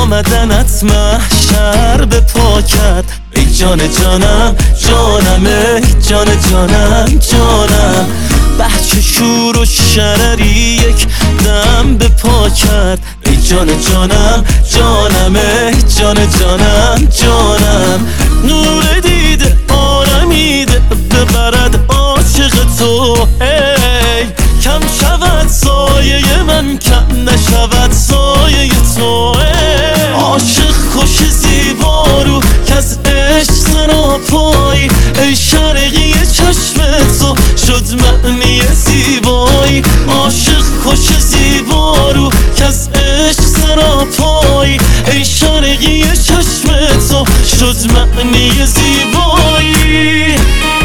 آمدنت محشر به پا کرد. ای جان جانم جانم، ای جان جانم جانم. بچه شور و شرری یک دم به پا کرد. ای جان جانم جانم، ای جان جانم جانم. نور دیده آرمیده ببرد عاشق تو. ای کم شود سایه من، کم نشود سایه تو. عاشق خوش زیبا رو که از عشق سراپایی. ای شرقی چشم تو شد معنی زیبایی. عاشق خوش زیبا رو که از عشق سراپایی. ای شرقی چشم تو شد معنی زیبایی.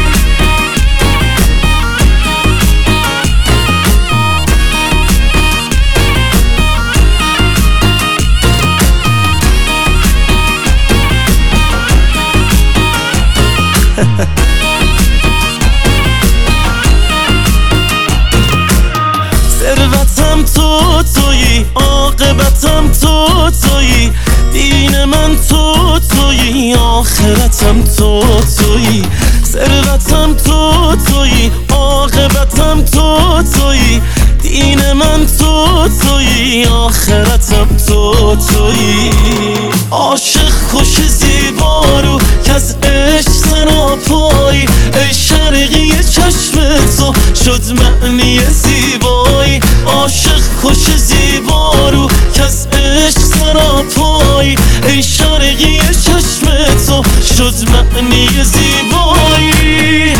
ثروتم تو تویی، عاقبتم تو تویی. دین من تو تویی، آخرتم تو تویی. ثروتم تو تویی، عاقبتم تو تویی. دین من تو تویی، آخرتم تو تویی. عاشق خوش زیبا رو که از عشق سراپایی. ای شرقی چشم تو شد معنی زیبایی. عاشق خوش زیبا رو که از عشق سراپایی. ای شرقی چشم تو شد معنی زیبایی.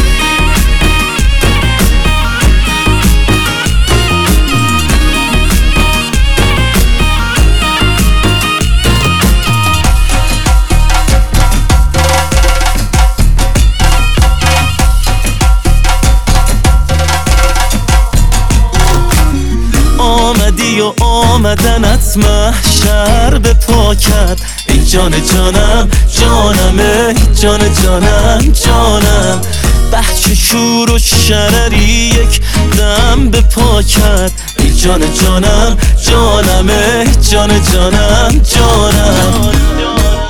آمدی و آمدنت محشر به پا کرد. ای جان جانم جانم، ای جان جانم جانم. بچه شور و شرری یک دم به پا کرد. ای جان جانم جانم، ای جان جانم جانم.